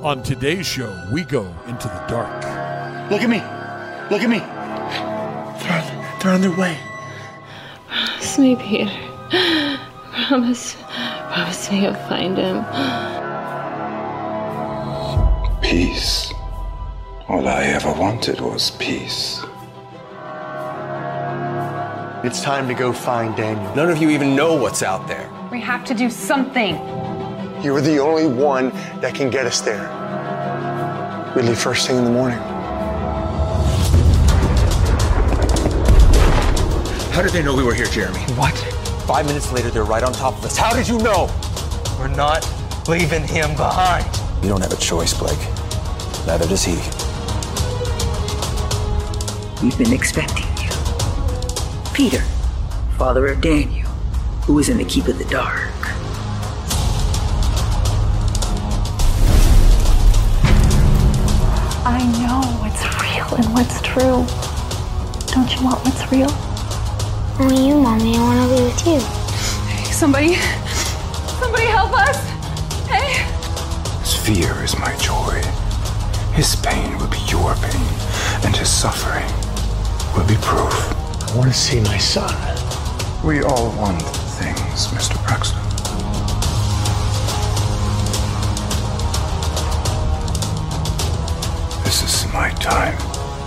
On today's show, we go into the dark. Look at me. Look at me. They're on their way. Promise me, Peter. Promise me you'll find him. Peace. All I ever wanted was peace. It's time to go find Daniel. None of you even know what's out there. We have to do something. You're the only one that can get us there. We leave first thing in the morning. How did they know we were here, Jeremy? What? 5 minutes later, they're right on top of us. How did you know? We're not leaving him behind. You don't have a choice, Blake. Neither does he. We've been expecting you. Peter, father of Daniel, who is in the Keep of the Dark. I know what's real and what's true. Don't you want what's real? Only you, Mommy. I want to be with you. Somebody help us! Hey! His fear is my joy. His pain will be your pain, and his suffering will be proof. I want to see my son. We all want things, Mr. Braxton. This is my time.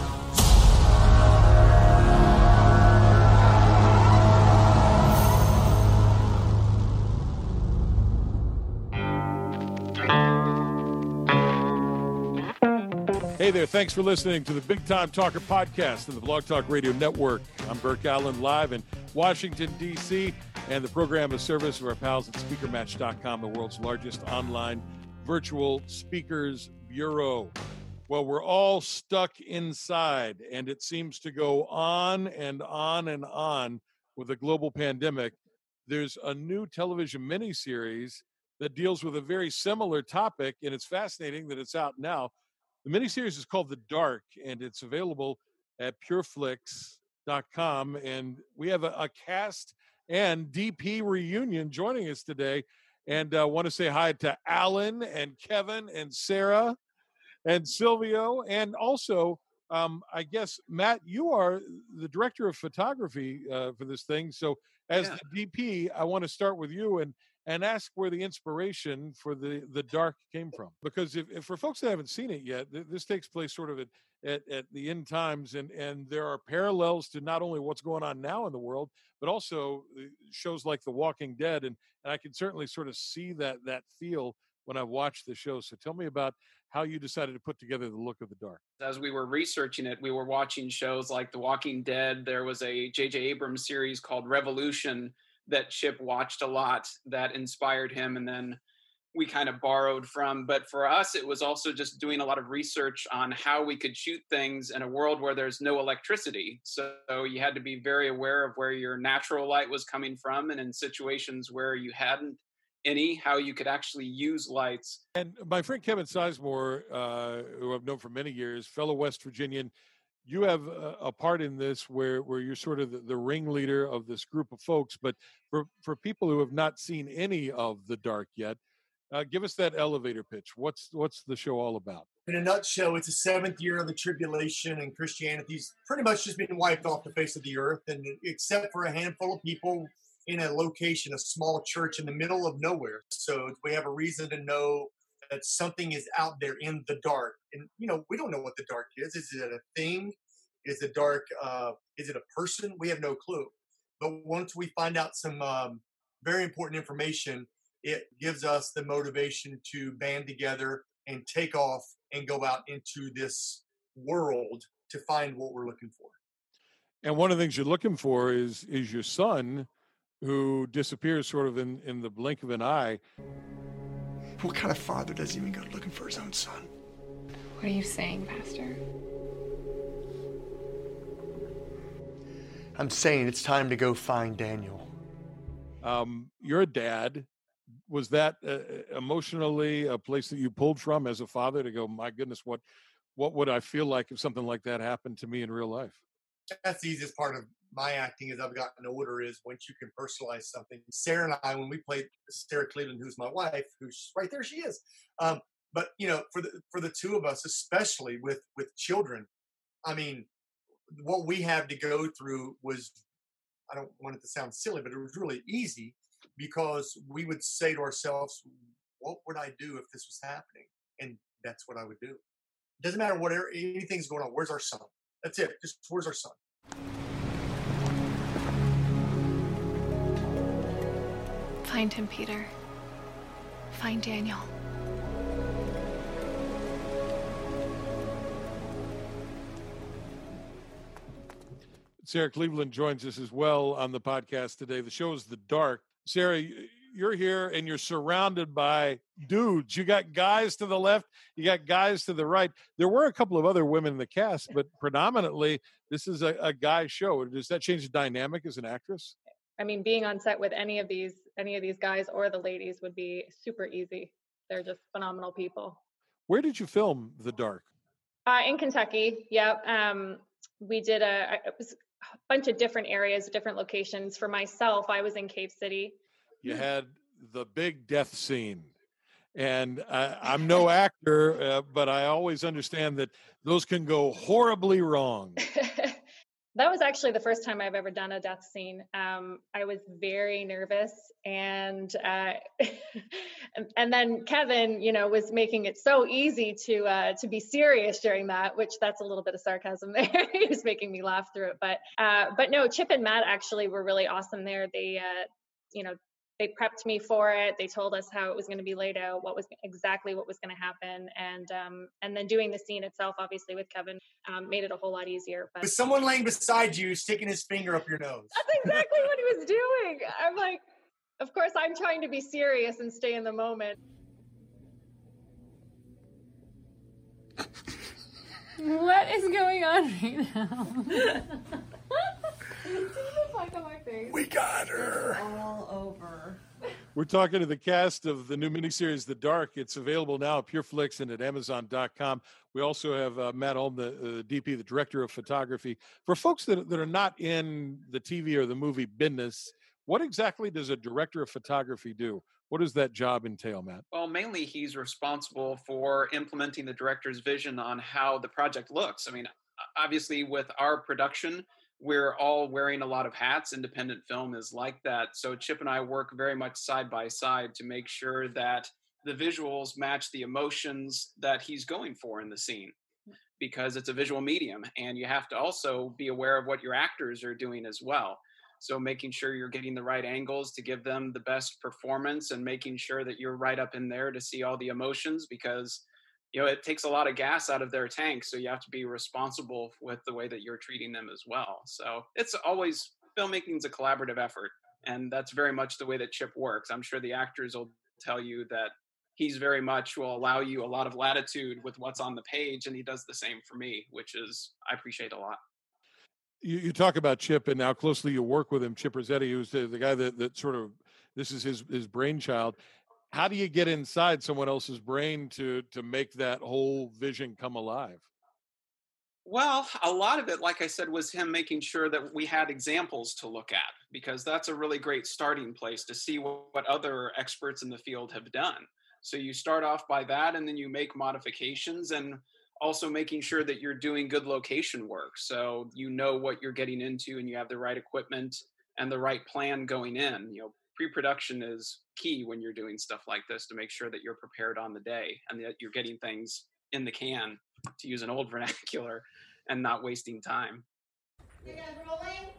Hey there, thanks for listening to the Big Time Talker podcast and the Blog Talk Radio Network. I'm Burke Allen, live in Washington, D.C., and the program is service of our pals at SpeakerMatch.com, the world's largest online virtual speakers bureau. Well, we're all stuck inside, and it seems to go on and on and on with a global pandemic. There's a new television miniseries that deals with a very similar topic, and it's fascinating that it's out now. The miniseries is called The Dark, and it's available at pureflix.com. And we have a cast and DP reunion joining us today. And I want to say hi to Alan and Kevin and Sarah and Silvio. And also, I guess, Matt, you are the director of photography for this thing. So as the DP, I want to start with you and ask where the inspiration for the Dark came from. Because if for folks that haven't seen it yet, this takes place sort of at the end times, and there are parallels to not only what's going on now in the world, but also shows like The Walking Dead, and I can certainly sort of see that feel when I watched the show. So tell me about how you decided to put together the look of The Dark. As we were researching it, we were watching shows like The Walking Dead. There was a J.J. Abrams series called Revolution that Chip watched a lot that inspired him, and then we kind of borrowed from. But for us, it was also just doing a lot of research on how we could shoot things in a world where there's no electricity. So you had to be very aware of where your natural light was coming from, and in situations where you hadn't any, how you could actually use lights. And my friend Kevin Sizemore, who I've known for many years, fellow West Virginian, you have a part in this where you're sort of the ringleader of this group of folks. But for people who have not seen any of The Dark yet, give us that elevator pitch. What's the show all about? In a nutshell, it's the seventh year of the tribulation, and Christianity's pretty much just been wiped off the face of the earth, and except for a handful of people in a location, a small church in the middle of nowhere. So we have a reason to know that something is out there in the dark. And, we don't know what the dark is. Is it a thing? Is the dark, is it a person? We have no clue. But once we find out some very important information, it gives us the motivation to band together and take off and go out into this world to find what we're looking for. And one of the things you're looking for is your son, who disappears sort of in the blink of an eye. What kind of father does even go looking for his own son? What are you saying, Pastor? I'm saying it's time to go find Daniel. You're a dad. Was that emotionally a place that you pulled from as a father to go, my goodness, what would I feel like if something like that happened to me in real life? That's the easiest part of my acting as I've gotten older, is once you can personalize something. Sarah and I, when we played Sarah Cleveland, who's my wife, who's right there, she is. But But for the two of us, especially with children, I mean, what we have to go through was, I don't want it to sound silly, but it was really easy, because we would say to ourselves, what would I do if this was happening? And that's what I would do. It doesn't matter what anything's going on. Where's our son? That's it. Just where's our son? Find him, Peter. Find Daniel. Sarah Cleveland joins us as well on the podcast today. The show is The Dark. Sarah, you're here and you're surrounded by dudes. You got guys to the left, you got guys to the right. There were a couple of other women in the cast, but predominantly this is a guy show. Does that change the dynamic as an actress? I mean, being on set with any of these guys or the ladies would be super easy. They're just phenomenal people. Where did you film The Dark? In Kentucky. Yep. We did it was a bunch of different areas, different locations. For myself, I was in Cave City. You had the big death scene. And I'm no actor, but I always understand that those can go horribly wrong. That was actually the first time I've ever done a death scene. I was very nervous, and and then Kevin, was making it so easy to be serious during that, which that's a little bit of sarcasm there. He was making me laugh through it, but no, Chip and Matt actually were really awesome there. They, they prepped me for it. They told us how it was going to be laid out, what was going to happen, and then doing the scene itself, obviously with Kevin, made it a whole lot easier. But with someone laying beside you, sticking his finger up your nose. That's exactly what he was doing. I'm like, of course, I'm trying to be serious and stay in the moment. What is going on right now? We got her. It's all over. We're talking to the cast of the new miniseries, The Dark. It's available now at PureFlix and at Amazon.com. We also have Matt Holm, the DP, the director of photography. For folks that are not in the TV or the movie business, what exactly does a director of photography do? What does that job entail, Matt? Well, mainly he's responsible for implementing the director's vision on how the project looks. I mean, obviously with our production, we're all wearing a lot of hats. Independent film is like that. So Chip and I work very much side by side to make sure that the visuals match the emotions that he's going for in the scene, because it's a visual medium, and you have to also be aware of what your actors are doing as well. So making sure you're getting the right angles to give them the best performance, and making sure that you're right up in there to see all the emotions, because it takes a lot of gas out of their tank. So you have to be responsible with the way that you're treating them as well. So it's always, filmmaking is a collaborative effort. And that's very much the way that Chip works. I'm sure the actors will tell you that he's very much will allow you a lot of latitude with what's on the page. And he does the same for me, which is, I appreciate a lot. You talk about Chip and how closely you work with him. Chip Rossetti, who's the guy that sort of, this is his brainchild. How do you get inside someone else's brain to make that whole vision come alive? Well, a lot of it, like I said, was him making sure that we had examples to look at, because that's a really great starting place to see what other experts in the field have done. So you start off by that, and then you make modifications, and also making sure that you're doing good location work. So you know what you're getting into, and you have the right equipment and the right plan going in. Pre-production is key when you're doing stuff like this, to make sure that you're prepared on the day and that you're getting things in the can, to use an old vernacular, and not wasting time. You guys rolling?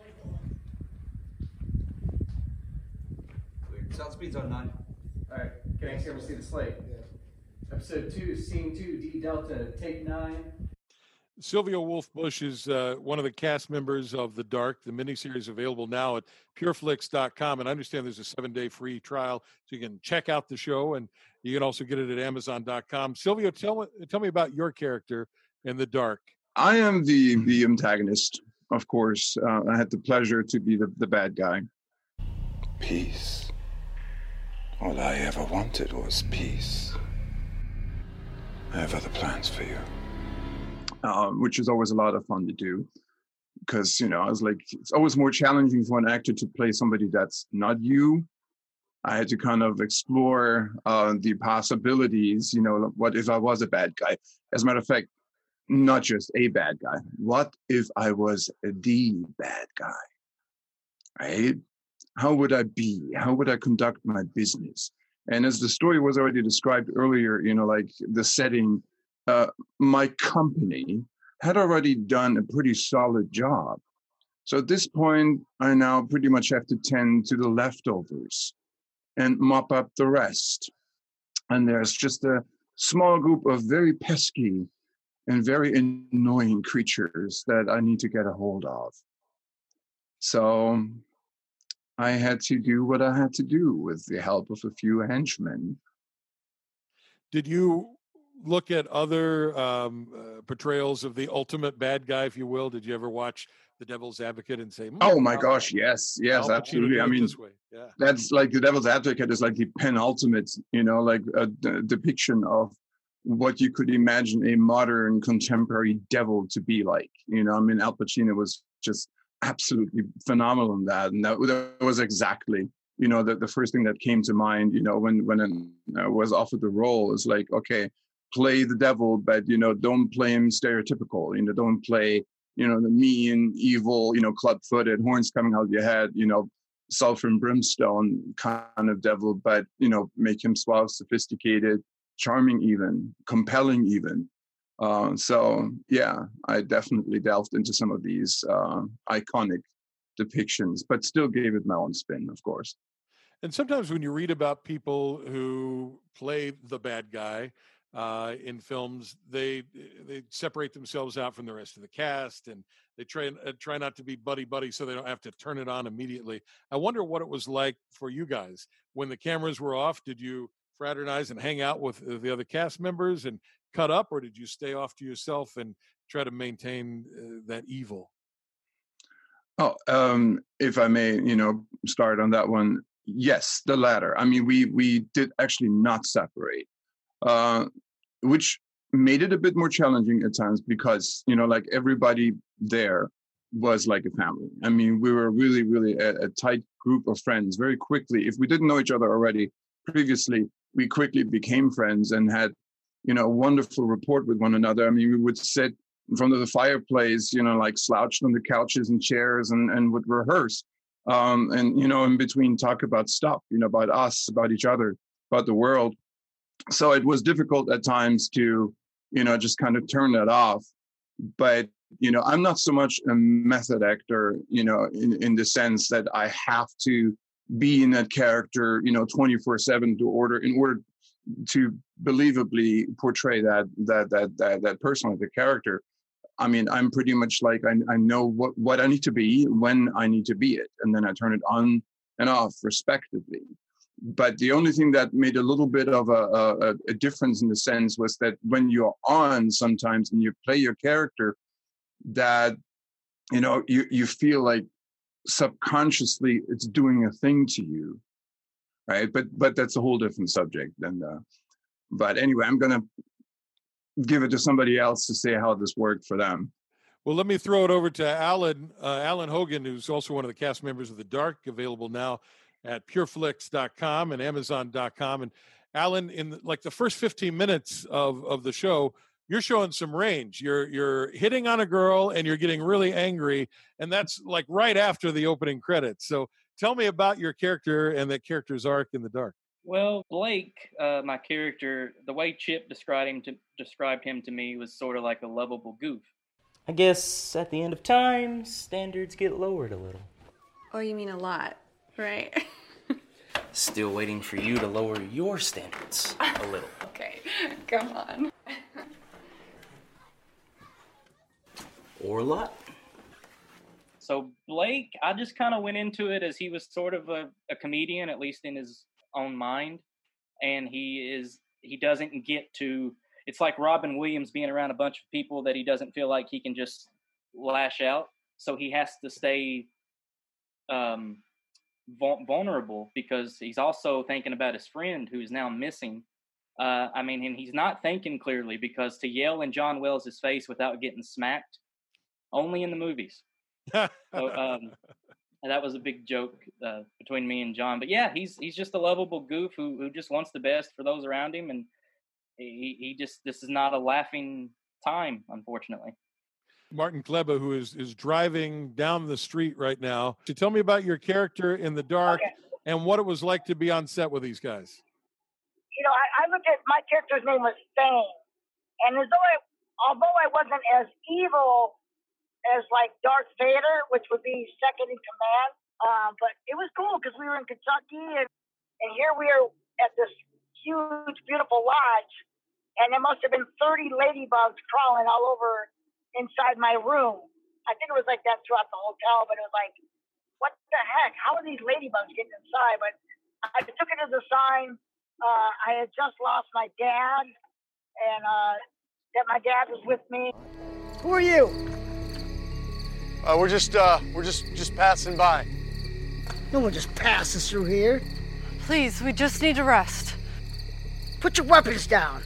Clear. South speed's on 9. All right. Can I ever see the slate? Yeah. Episode 2, Scene 2, D Delta, take 9. Sylvia Wolf-Bush is one of the cast members of The Dark. The miniseries available now at pureflix.com. And I understand there's a 7-day free trial, so you can check out the show, and you can also get it at Amazon.com. Sylvia, tell me about your character in The Dark. I am the antagonist, of course. I had the pleasure to be the bad guy. Peace. All I ever wanted was peace. I have other plans for you. Which is always a lot of fun to do, because I was like, it's always more challenging for an actor to play somebody that's not you, I had to kind of explore the possibilities. What if I was a bad guy? As a matter of fact, not just a bad guy. What if I was the bad guy? Right? How would I be? How would I conduct my business? And as the story was already described earlier, like the setting, my company had already done a pretty solid job. So at this point, I now pretty much have to tend to the leftovers and mop up the rest. And there's just a small group of very pesky and very annoying creatures that I need to get a hold of. So I had to do what I had to do with the help of a few henchmen. Did you look at other portrayals of the ultimate bad guy, if you will? Did you ever watch The Devil's Advocate and say, oh my gosh, yes, absolutely. I mean, that's like The Devil's Advocate is like the penultimate, like a depiction of what you could imagine a modern contemporary devil to be like. Al Pacino was just absolutely phenomenal in that. And that was exactly, the first thing that came to mind, when I was offered the role is like, okay, play the devil, but, don't play him stereotypical, don't play, the mean, evil, club-footed, horns coming out of your head, sulfur and brimstone kind of devil, but, make him suave, sophisticated, charming even, compelling even. So yeah, I definitely delved into some of these iconic depictions, but still gave it my own spin, of course. And sometimes when you read about people who play the bad guy in films, they separate themselves out from the rest of the cast, and they try not to be buddy so they don't have to turn it on immediately. I wonder what it was like for you guys when the cameras were off. Did you fraternize and hang out with the other cast members and cut up, or did you stay off to yourself and try to maintain that evil? Oh, if I may, start on that one. Yes, the latter. I mean, we did actually not separate, which made it a bit more challenging at times because, like everybody there was like a family. I mean, we were really, really a tight group of friends very quickly. If we didn't know each other already previously, we quickly became friends and had, a wonderful rapport with one another. I mean, we would sit in front of the fireplace, like slouched on the couches and chairs and would rehearse. And, in between talk about stuff, about us, about each other, about the world. So it was difficult at times to, just kind of turn that off. But, I'm not so much a method actor, in the sense that I have to be in that character, 24/7 in order to believably portray that person or the character. I mean, I'm pretty much like, I know what I need to be when I need to be it. And then I turn it on and off respectively. But the only thing that made a little bit of a difference in the sense was that when you're on sometimes and you play your character, that, you feel like subconsciously it's doing a thing to you. Right. But that's a whole different subject. But anyway, I'm going to give it to somebody else to say how this worked for them. Well, let me throw it over to Alan Hogan, who's also one of the cast members of The Dark, available now at pureflix.com and amazon.com. And Alan, in the first 15 minutes of the show, you're showing some range. You're hitting on a girl and you're getting really angry. And that's like right after the opening credits. So tell me about your character and that character's arc in The Dark. Well, Blake, my character, the way Chip described him to me was sort of like a lovable goof. I guess at the end of time, standards get lowered a little. Oh, you mean a lot, right? Still waiting for you to lower your standards a little. Okay, come on. Or a lot. So Blake, I just kind of went into it as he was sort of a comedian, at least in his own mind, and he doesn't get to. It's like Robin Williams being around a bunch of people that he doesn't feel like he can just lash out, so he has to stay vulnerable because he's also thinking about his friend who's now missing. And he's not thinking clearly because to yell in John Wells' face without getting smacked, only in the movies. So, And that was a big joke between me and John. But yeah, he's just a lovable goof who just wants the best for those around him, and he just, this is not a laughing time, unfortunately. Martin Kleba, who is driving down the street right now. So tell me about your character in The Dark and what it was like to be on set with these guys. You know, I looked at my character's name was Thane, and although I wasn't as evil as like Darth Vader, which would be second in command. But it was cool because we were in Kentucky, and here we are at this huge, beautiful lodge, and there must have been 30 ladybugs crawling all over inside my room. I think it was like that throughout the hotel, but it was like, what the heck? How are these ladybugs getting inside? But I took it as a sign. I had just lost my dad, and that my dad was with me. Who are you? We're just passing by. No one just passes through here. Please, we just need to rest. Put your weapons down.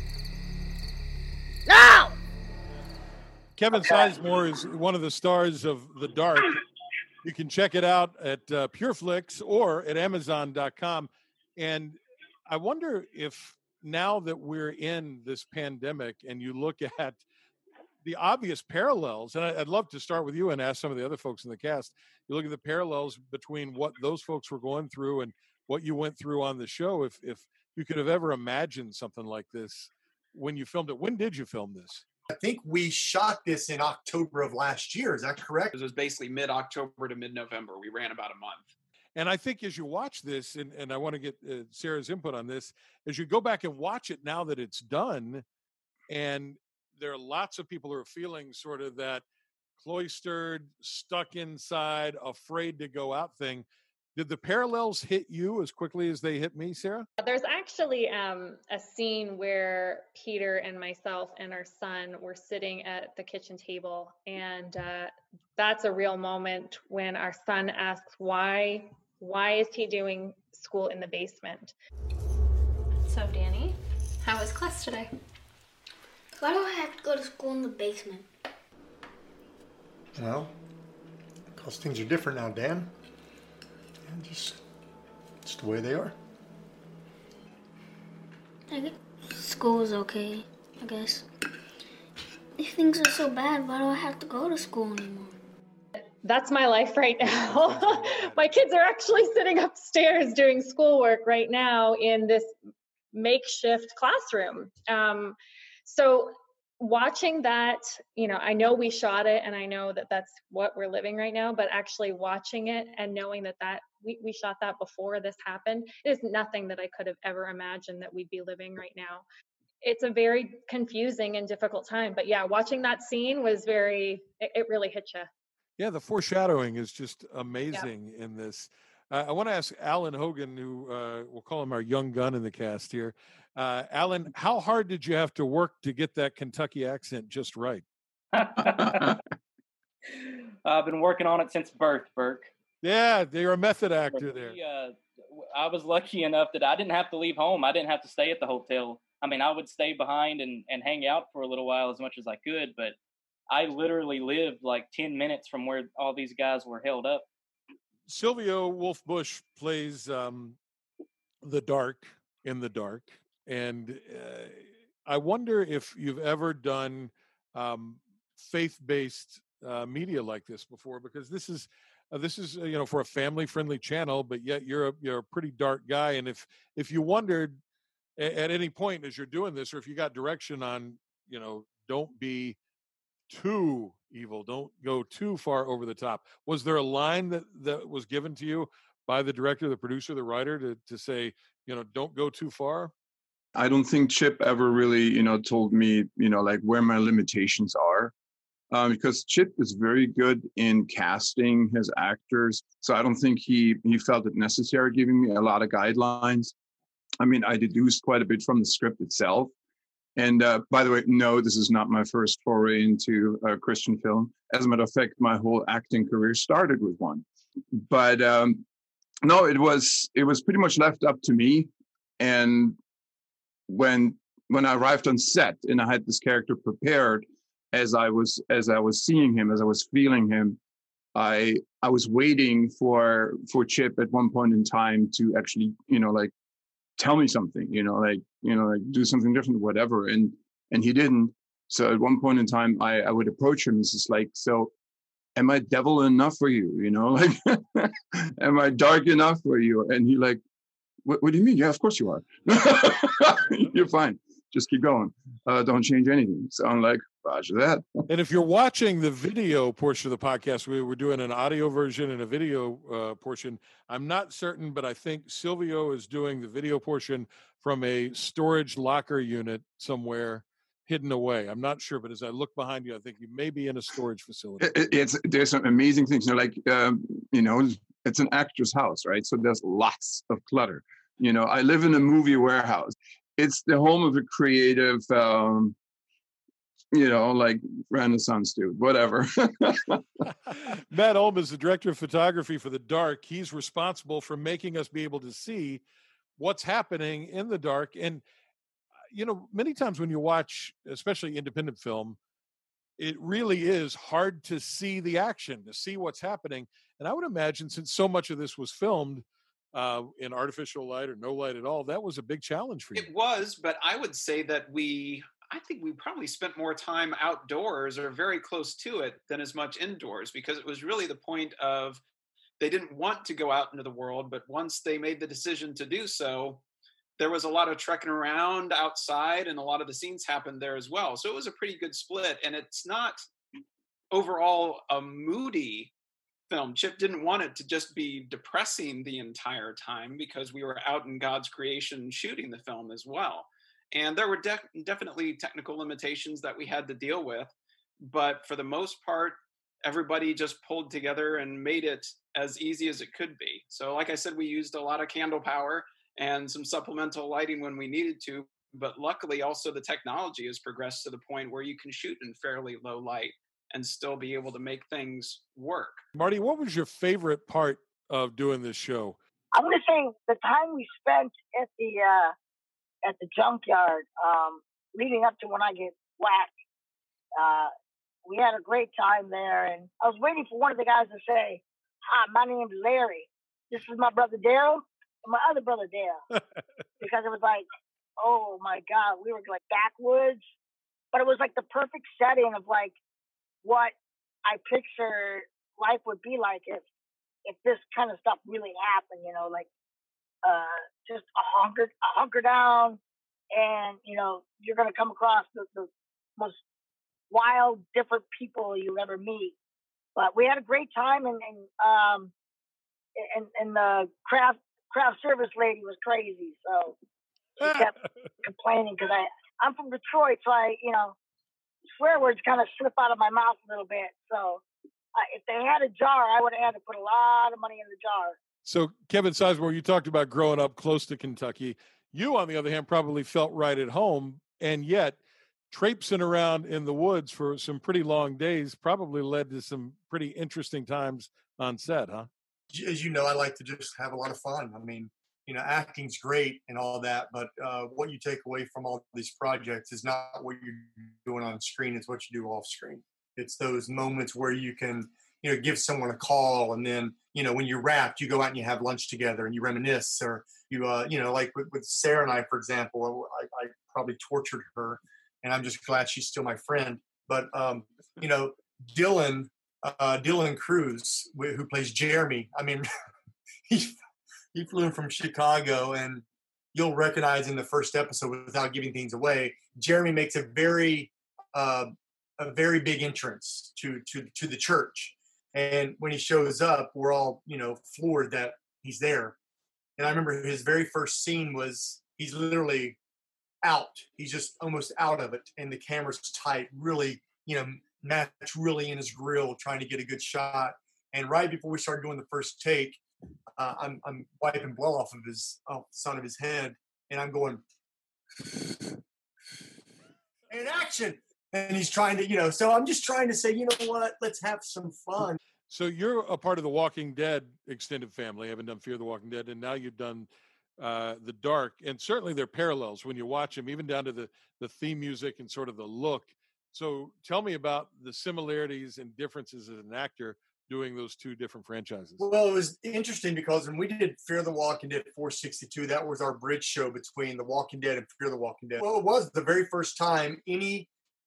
Now! Kevin Sizemore is one of the stars of The Dark. You can check it out at PureFlix or at Amazon.com. And I wonder if now that we're in this pandemic and you look at the obvious parallels, and I'd love to start with you and ask some of the other folks in the cast, you look at the parallels between what those folks were going through and what you went through on the show, if you could have ever imagined something like this when you filmed it. When did you film this? I think we shot this in October of last year. Is that correct? It was basically mid-October to mid-November. We ran about a month. And I think as you watch this, and I want to get Sarah's input on this, as you go back and watch it now that it's done, and there are lots of people who are feeling sort of that cloistered, stuck inside, afraid to go out thing. Did the parallels hit you as quickly as they hit me, Sarah? There's actually a scene where Peter and myself and our son were sitting at the kitchen table, and that's a real moment when our son asks, why is he doing school in the basement? So, Danny, how was class today? Why do I have to go to school in the basement? Well, because things are different now, Dan. And just the way they are. School is okay, I guess. If things are so bad, why do I have to go to school anymore? That's my life right now. My kids are actually sitting upstairs doing schoolwork right now in this makeshift classroom. So watching that, you know, I know we shot it and I know that that's what we're living right now, but actually watching it and knowing that we shot that before this happened, it is nothing that I could have ever imagined that we'd be living right now. It's a very confusing and difficult time, but yeah, watching that scene was it really hit you. Yeah, the foreshadowing is just amazing in this. I want to ask Alan Hogan, who we'll call him our young gun in the cast here. Alan, how hard did you have to work to get that Kentucky accent just right? I've been working on it since birth, Burke. Yeah, you're a method actor there. I was lucky enough that I didn't have to leave home. I didn't have to stay at the hotel. I mean, I would stay behind and hang out for a little while as much as I could, but I literally lived like 10 minutes from where all these guys were held up. Silvio Wolf-Bush plays the Dark in The Dark. And I wonder if you've ever done faith-based media like this before, because this is you know, for a family-friendly channel, but yet you're a pretty dark guy. And if you wondered at any point as you're doing this, or if you got direction on, you know, don't be too evil, don't go too far over the top, was there a line that was given to you by the director, the producer, the writer to say, you know, don't go too far? I don't think Chip ever really, you know, told me, you know, like where my limitations are, because Chip is very good in casting his actors. So I don't think he felt it necessary giving me a lot of guidelines. I mean, I deduced quite a bit from the script itself. And by the way, no, this is not my first foray into a Christian film. As a matter of fact, my whole acting career started with one. But no, it was pretty much left up to me. And when I arrived on set and I had this character prepared, as I was seeing him, as I was feeling him, I was waiting for Chip at one point in time to actually, like tell me something, like do something different, whatever. And he didn't. So at one point in time, I would approach him. It's just like, so am I devil enough for you? Like, am I dark enough for you? And he like, what do you mean? Yeah, of course you are. You're fine. Just keep going. Don't change anything. So I'm like, roger that. And if you're watching the video portion of the podcast, we were doing an audio version and a video portion. I'm not certain, but I think Silvio is doing the video portion from a storage locker unit somewhere hidden away. I'm not sure, but as I look behind you, I think you may be in a storage facility. There's some amazing things. Like, it's an actor's house, right? So there's lots of clutter. I live in a movie warehouse. It's the home of a creative, like Renaissance dude, whatever. Matt Ulm is the director of photography for The Dark. He's responsible for making us be able to see what's happening in the dark. And, many times when you watch, especially independent film, it really is hard to see the action, to see what's happening. And I would imagine, since so much of this was filmed in artificial light or no light at all, that was a big challenge for you. It was, but I would say that I think we probably spent more time outdoors or very close to it than as much indoors, because it was really the point of they didn't want to go out into the world, but once they made the decision to do so, there was a lot of trekking around outside and a lot of the scenes happened there as well. So it was a pretty good split, and it's not overall a moody film. Chip didn't want it to just be depressing the entire time, because we were out in God's creation shooting the film as well. And there were definitely technical limitations that we had to deal with. But for the most part, everybody just pulled together and made it as easy as it could be. So like I said, we used a lot of candle power and some supplemental lighting when we needed to. But luckily, also the technology has progressed to the point where you can shoot in fairly low light and still be able to make things work. Marty, what was your favorite part of doing this show? I'm going to say the time we spent at the junkyard, leading up to when I get whacked. We had a great time there, and I was waiting for one of the guys to say, "Hi, my name's Larry. This is my brother Daryl and my other brother Dale," because it was like, oh my God, we were like backwoods, but it was like the perfect setting of like what I picture life would be like if this kind of stuff really happened, like just a hunker down, and you're going to come across the most wild, different people you ever meet. But we had a great time, and the craft service lady was crazy, so she kept complaining, because I'm from Detroit, so swear words kind of slip out of my mouth a little bit. So if they had a jar, I would have had to put a lot of money in the jar. So, Kevin Sizemore, you talked about growing up close to Kentucky. You, on the other hand, probably felt right at home, and yet traipsing around in the woods for some pretty long days probably led to some pretty interesting times on set, huh? As you know, I like to just have a lot of fun. I mean, acting's great and all that, but what you take away from all these projects is not what you're doing on screen, it's what you do off screen. It's those moments where you can, give someone a call, and then, when you're wrapped, you go out and you have lunch together and you reminisce, or you, like with Sarah and I, for example, I probably tortured her, and I'm just glad she's still my friend. But, Dylan Cruz, who plays Jeremy, I mean, he flew in from Chicago, and you'll recognize in the first episode, without giving things away, Jeremy makes a very big entrance to the church. And when he shows up, we're all, floored that he's there. And I remember his very first scene was he's literally out. He's just almost out of it. And the camera's tight, really, Matt's really in his grill trying to get a good shot. And right before we started doing the first take, I'm wiping blood off of the side of his head, and I'm going, and action. And he's trying to, so I'm just trying to say, you know what, let's have some fun. So you're a part of the Walking Dead extended family, haven't done Fear the Walking Dead, and now you've done The Dark. And certainly there are parallels when you watch them, even down to the theme music and sort of the look. So tell me about the similarities and differences as an actor doing those two different franchises? Well, it was interesting because when we did Fear the Walking Dead 462, that was our bridge show between The Walking Dead and Fear the Walking Dead. Well, it was the very first time any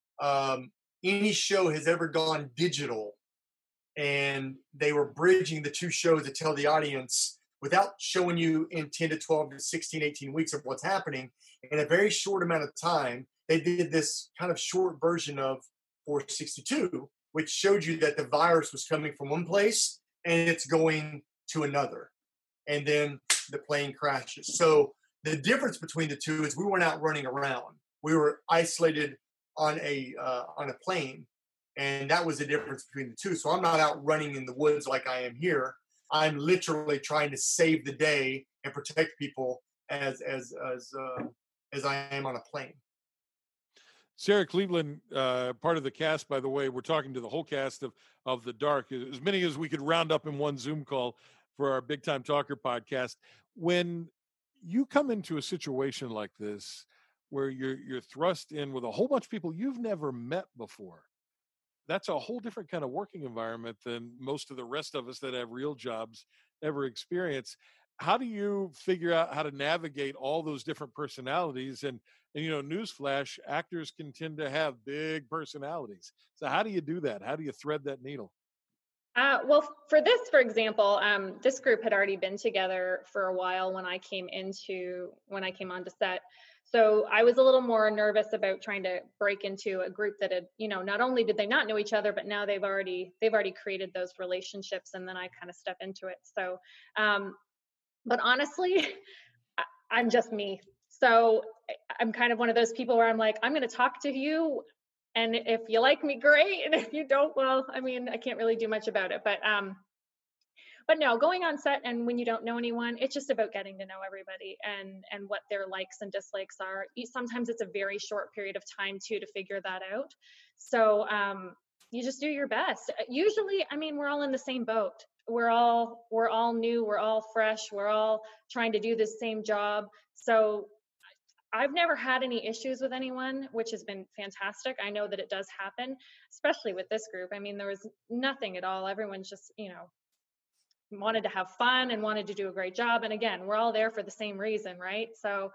show has ever gone digital, and they were bridging the two shows to tell the audience without showing you in 10 to 12 to 16, 18 weeks of what's happening. In a very short amount of time, they did this kind of short version of 462, which showed you that the virus was coming from one place and it's going to another. And then the plane crashes. So the difference between the two is we weren't out running around. We were isolated on a plane. And that was the difference between the two. So I'm not out running in the woods like I am here. I'm literally trying to save the day and protect people as I am on a plane. Sarah Cleveland, part of the cast, by the way. We're talking to the whole cast of The Dark, as many as we could round up in one Zoom call for our Big Time Talker podcast. When you come into a situation like this, where you're thrust in with a whole bunch of people you've never met before, that's a whole different kind of working environment than most of the rest of us that have real jobs ever experience. How do you figure out how to navigate all those different personalities? And newsflash, actors can tend to have big personalities. So how do you do that? How do you thread that needle? Well, for this, for example, this group had already been together for a while when I came onto set. So I was a little more nervous about trying to break into a group that had, not only did they not know each other, but now they've already created those relationships, and then I kind of step into it. So, but honestly, I'm just me. So I'm kind of one of those people where I'm like, I'm going to talk to you, and if you like me, great, and if you don't, well, I mean, I can't really do much about it. But no, going on set and when you don't know anyone, it's just about getting to know everybody and what their likes and dislikes are. Sometimes it's a very short period of time too to figure that out. So you just do your best. Usually, I mean, we're all in the same boat. We're all new. We're all fresh. We're all trying to do the same job. So I've never had any issues with anyone, which has been fantastic. I know that it does happen, especially with this group. I mean, there was nothing at all. Everyone's just, wanted to have fun and wanted to do a great job. And again, we're all there for the same reason, right? So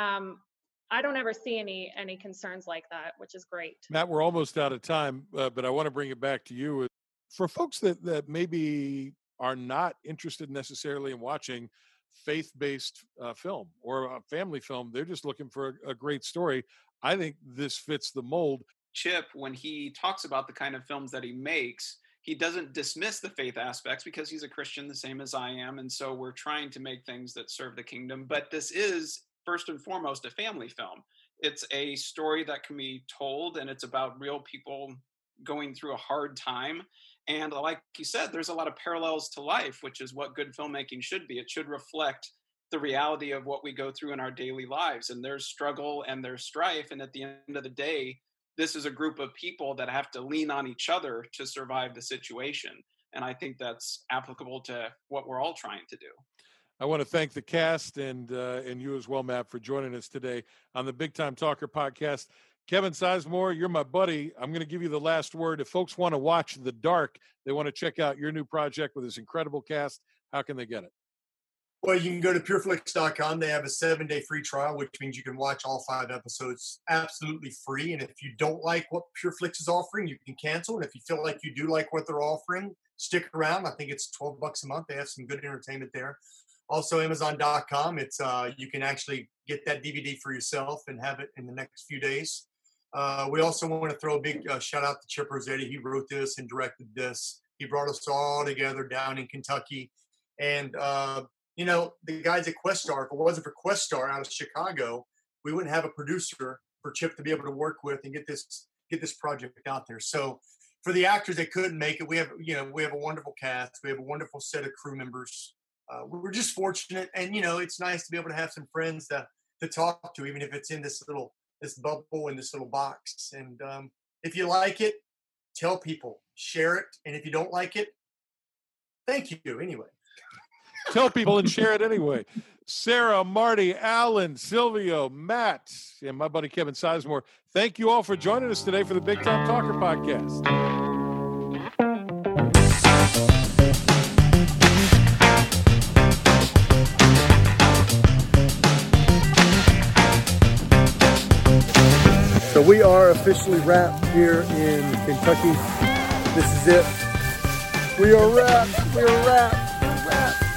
I don't ever see any concerns like that, which is great. Matt, we're almost out of time, but I want to bring it back to you. For folks that maybe are not interested necessarily in watching faith-based film or a family film, they're just looking for a great story. I think this fits the mold. Chip, when he talks about the kind of films that he makes, he doesn't dismiss the faith aspects because he's a Christian the same as I am. And so we're trying to make things that serve the kingdom. But this is first and foremost a family film. It's a story that can be told, and it's about real people going through a hard time. And like you said, there's a lot of parallels to life, which is what good filmmaking should be. It should reflect the reality of what we go through in our daily lives. And there's struggle and there's strife. And at the end of the day, this is a group of people that have to lean on each other to survive the situation. And I think that's applicable to what we're all trying to do. I want to thank the cast and you as well, Matt, for joining us today on the Big Time Talker podcast. Kevin Sizemore, you're my buddy. I'm going to give you the last word. If folks want to watch The Dark, they want to check out your new project with this incredible cast, how can they get it? Well, you can go to pureflix.com. They have a 7-day free trial, which means you can watch all 5 episodes absolutely free. And if you don't like what PureFlix is offering, you can cancel. And if you feel like you do like what they're offering, stick around. I think it's $12 a month. They have some good entertainment there. Also, Amazon.com. It's you can actually get that DVD for yourself and have it in the next few days. We also want to throw a big shout out to Chip Rossetti. He wrote this and directed this. He brought us all together down in Kentucky. And, the guys at Questar, if it wasn't for Questar out of Chicago, we wouldn't have a producer for Chip to be able to work with and get this project out there. So for the actors that couldn't make it, we have a wonderful cast. We have a wonderful set of crew members. We're just fortunate. And, it's nice to be able to have some friends to talk to, even if it's in this bubble in this little box. And if you like it, tell people, share it. And if you don't like it, thank you anyway. Tell people and share it anyway. Sarah, Marty, Alan, Silvio, Matt, and my buddy Kevin Sizemore, thank you all for joining us today for the Big Time Talker podcast. So we are officially wrapped here in Kentucky. This is it. We are wrapped. We are wrapped. We're wrapped.